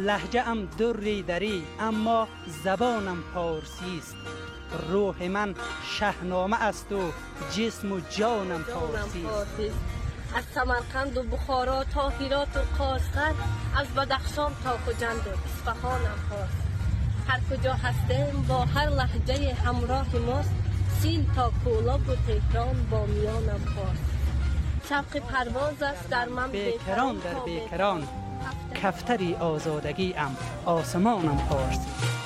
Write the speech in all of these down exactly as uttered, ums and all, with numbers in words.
لهجه ام دری دری، اما زبانم پارسی است. روح من شهنامه است و جسم و جانم پارسی است. از سمرقند و بخارا تا هرات و قاشقر، از بدخشان تا خجند و اصفهانم پارسی. هر کجا هستیم با هر لهجه همراه ماست، سین تا کولاب و تهران با میانم پارسی. شوق پرواز است در من بیکران در بیکران، کفتری آزادگی ام آسمانم پارسی.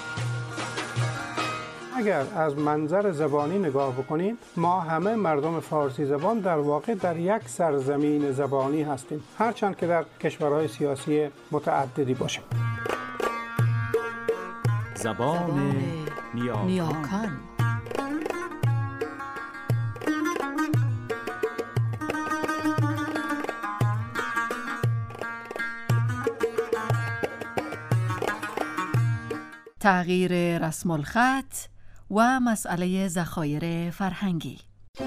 اگر از منظر زبانی نگاه بکنیم، ما همه مردم فارسی زبان در واقع در یک سرزمین زبانی هستیم، هرچند که در کشورهای سیاسی متعددی باشیم. زبان نیاکان, نیاکان. تغییر رسم الخط و مسئله ذخایر فرهنگی.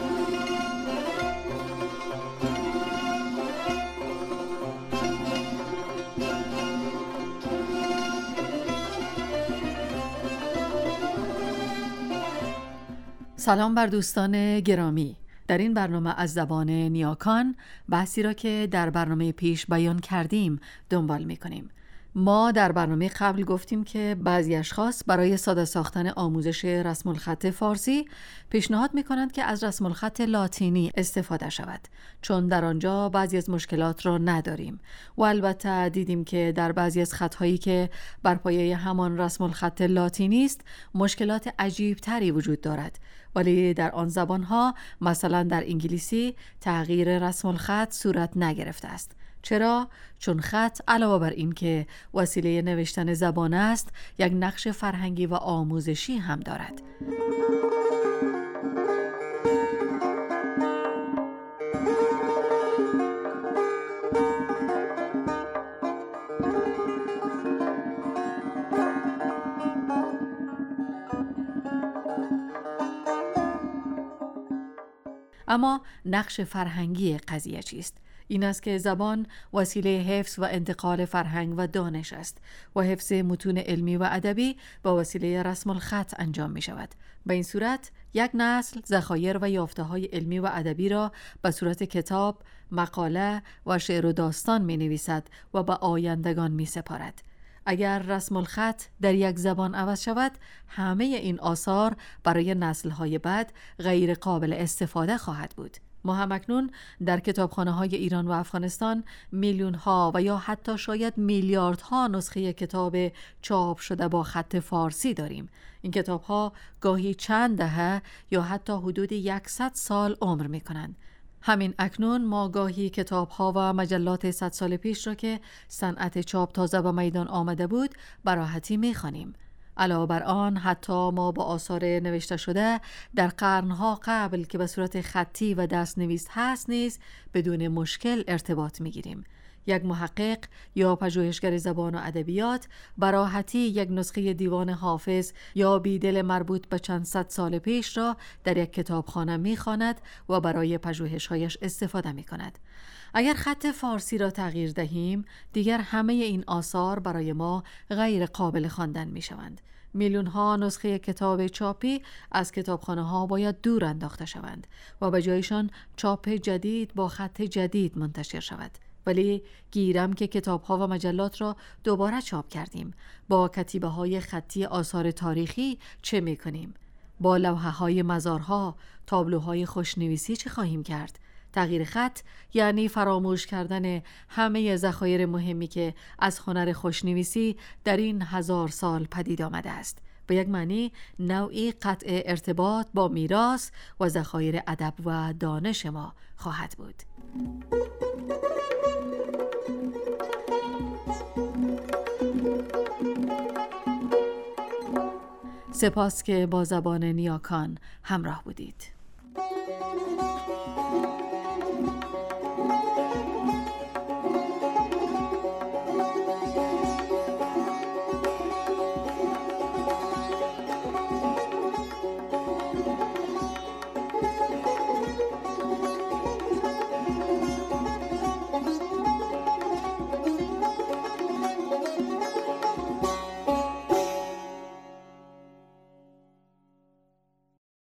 سلام بر دوستان گرامی. در این برنامه از زبان نیاکان بحثی را که در برنامه پیش بیان کردیم دنبال می‌کنیم. ما در برنامه قبل گفتیم که بعضی اشخاص برای ساده ساختن آموزش رسم الخط فارسی پیشنهاد می‌کنند که از رسم الخط لاتینی استفاده شود، چون در آنجا بعضی از مشکلات را نداریم و البته دیدیم که در بعضی از خط‌هایی که بر پایه همان رسم الخط لاتینی است مشکلات عجیب تری وجود دارد، ولی در آن زبان‌ها مثلا در انگلیسی تغییر رسم الخط صورت نگرفته است. چرا؟ چون خط علاوه بر این که وسیله نوشتن زبان است، یک نقش فرهنگی و آموزشی هم دارد. اما نقش فرهنگی قضیه چیست؟ این است که زبان وسیله حفظ و انتقال فرهنگ و دانش است و حفظ متون علمی و ادبی با وسیله رسم الخط انجام می شود. به این صورت یک نسل ذخایر و یافته‌های علمی و ادبی را به صورت کتاب، مقاله و شعر و داستان می نویسد و به آیندگان می سپارد. اگر رسم الخط در یک زبان عوض شود، همه این آثار برای نسل‌های بعد غیر قابل استفاده خواهد بود. ما هم اکنون در کتابخانه‌های ایران و افغانستان میلیون‌ها و یا حتی شاید میلیاردها نسخه کتاب چاپ شده با خط فارسی داریم. این کتاب‌ها گاهی چند دهه یا حتی حدود صد سال عمر می‌کنند. همین اکنون ما گاهی کتاب‌ها و مجلات صد سال پیش را که صنعت چاپ تازه به میدان آمده بود به راحتی می‌خوانیم. علاوه بر آن حتی ما با آثار نوشته شده در قرنها قبل که به صورت خطی و دست‌نویس هست نیز بدون مشکل ارتباط می‌گیریم. یک محقق یا پژوهشگر زبان و ادبیات به راحتی یک نسخه دیوان حافظ یا بیدل مربوط به چند صد سال پیش را در یک کتابخانه می‌خواند و برای پژوهش‌هایش استفاده می‌کند. اگر خط فارسی را تغییر دهیم، دیگر همه این آثار برای ما غیر قابل خواندن می‌شوند. میلیون ها نسخه کتاب چاپی از کتابخانه ها باید دور انداخته شوند و به جایشان چاپ جدید با خط جدید منتشر شود. ولی گیرم که کتاب ها و مجلات را دوباره چاپ کردیم. با کتیبه های خطی آثار تاریخی چه می کنیم؟ با لوحه های مزارها، تابلوهای خوشنویسی چه خواهیم کرد؟ تغییر خط یعنی فراموش کردن همه ذخایر مهمی که از هنر خوشنویسی در این هزار سال پدید آمده است. به یک معنی نوعی قطع ارتباط با میراث و ذخایر ادب و دانش ما خواهد بود. سپاس که با زبان نیاکان همراه بودید.